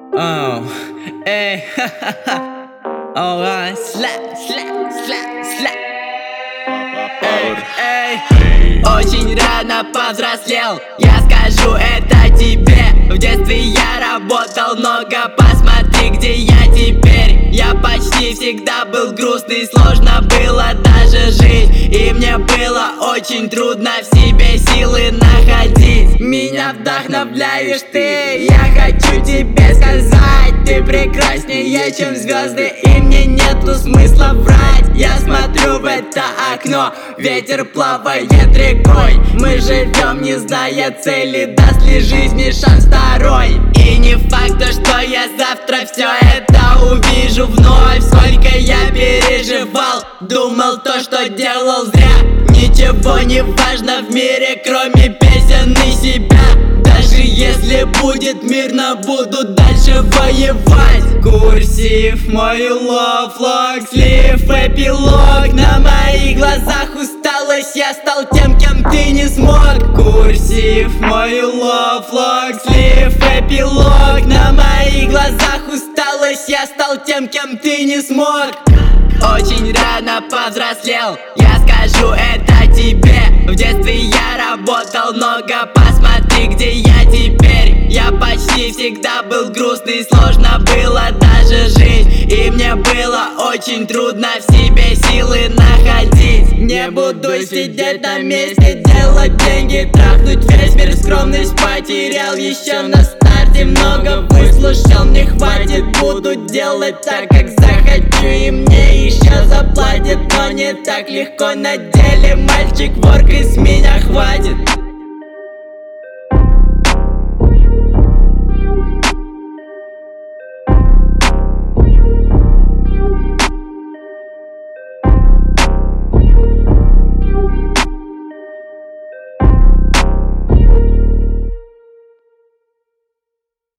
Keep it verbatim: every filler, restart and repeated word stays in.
Oh, эй, ха-ха-ха. Oh, а, слэп, слэп, слэп, слэп. Эй, эй. Очень рано повзрослел, я скажу это тебе. В детстве я работал много, посмотри, где я теперь. Я почти всегда был грустный, сложно было даже жить. И мне было очень трудно в себе силы находить. Меня вдохновляешь ты, я хочу тебе сказать: ты прекраснее, чем звезды, и мне нету смысла врать. Я смотрю в это окно, ветер плавает рекой. Мы живем, не зная цели, даст ли жизни шанс второй. И не факт, что я завтра все это увижу вновь. Сколько я переживал, думал то, что делал зря. Ничего не важно в мире, кроме песен и себя. Даже если будет мирно, буду дальше воевать. Курсив, мой лов, лонг-слив, эпилог. На моих глазах усталость, я стал тем, кем ты не смог. Курсив, мой лов, лонг-слив, эпилог. На моих глазах усталость, я стал тем, кем ты не смог. Очень рано повзрослел, я скажу это тебе. В детстве я работал много, посмотри, где я теперь. Я почти всегда был грустный, сложно было даже жить. И мне было очень трудно в себе силы находить. Не буду сидеть на месте, делать деньги, трахнуть весь мир. Скромность потерял еще на старте, много выслушал, не хватит. Буду делать так, как захочу, и мне еще заплатят. Но не так легко на деле, мальчик, ворк, из меня хватит.